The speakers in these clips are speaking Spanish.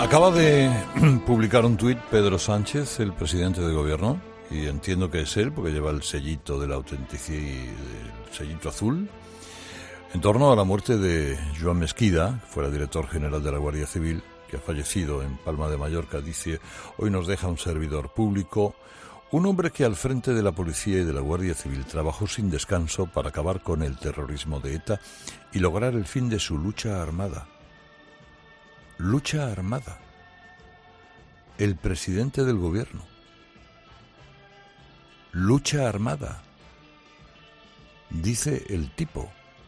Acaba de publicar un tuit Pedro Sánchez, el presidente del gobierno, y entiendo que es él porque lleva el sellito de la autenticidad, el sellito azul, en torno a la muerte de Joan Mesquida, que fuera director general de la Guardia Civil, que ha fallecido en Palma de Mallorca. Dice: hoy nos deja un servidor público, un hombre que al frente de la policía y de la Guardia Civil trabajó sin descanso para acabar con el terrorismo de ETA y lograr el fin de su lucha armada. Lucha armada. El presidente del gobierno. Lucha armada. Dice el tipo.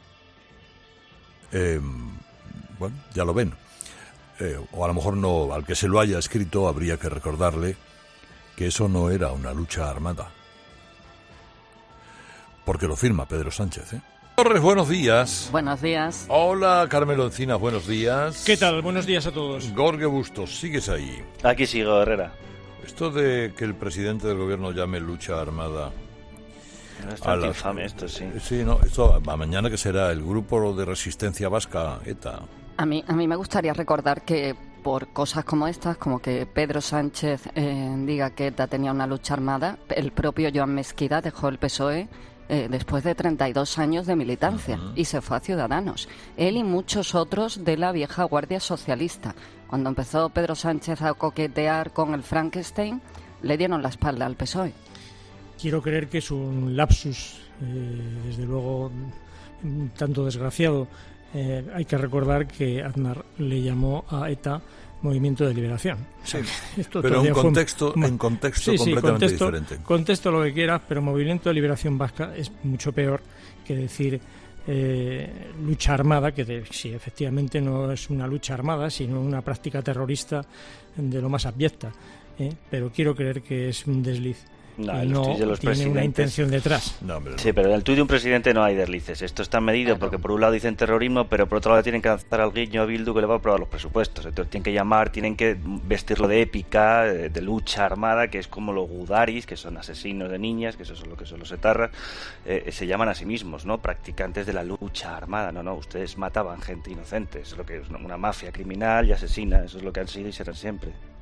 Bueno, ya lo ven. O a lo mejor no, al que se lo haya escrito habría que recordarle que eso no era una lucha armada. Porque lo firma Pedro Sánchez, ¿eh? Torres, buenos días. Buenos días. Hola, Carmelo Encinas, buenos días. ¿Qué tal? Buenos días a todos. Jorge Bustos, ¿sigues ahí? Aquí sigo, Herrera. Esto de que el presidente del gobierno llame lucha armada... No es tan infame esto, sí. Sí, no, esto mañana que será el grupo de resistencia vasca, ETA. A mí me gustaría recordar que por cosas como estas, como que Pedro Sánchez diga que ETA tenía una lucha armada, el propio Joan Mesquida dejó el PSOE después de 32 años de militancia y se fue a Ciudadanos. Él y muchos otros de la vieja Guardia Socialista. Cuando empezó Pedro Sánchez a coquetear con el Frankenstein, le dieron la espalda al PSOE. Quiero creer que es un lapsus, desde luego, un tanto desgraciado. Hay que recordar que Aznar le llamó a ETA Movimiento de Liberación. Sí, esto pero en contexto completamente diferente. Contexto lo que quieras, pero Movimiento de Liberación Vasca es mucho peor que decir lucha armada, que sí, efectivamente no es una lucha armada, sino una práctica terrorista de lo más abyecta. Pero quiero creer que es un desliz. No, tiene una intención detrás. No, sí, pero en el tuit de un presidente no hay deslices. Esto está medido porque por un lado dicen terrorismo, pero por otro lado tienen que lanzar al guiño a Bildu que le va a aprobar los presupuestos. Entonces tienen que llamar, tienen que vestirlo de épica, de lucha armada, que es como los gudaris, que son asesinos de niñas, que eso es lo que son los etarras, se llaman a sí mismos, ¿no? Practicantes de la lucha armada. No, ustedes mataban gente inocente. Eso es lo que es una mafia criminal y asesina. Eso es lo que han sido y serán siempre.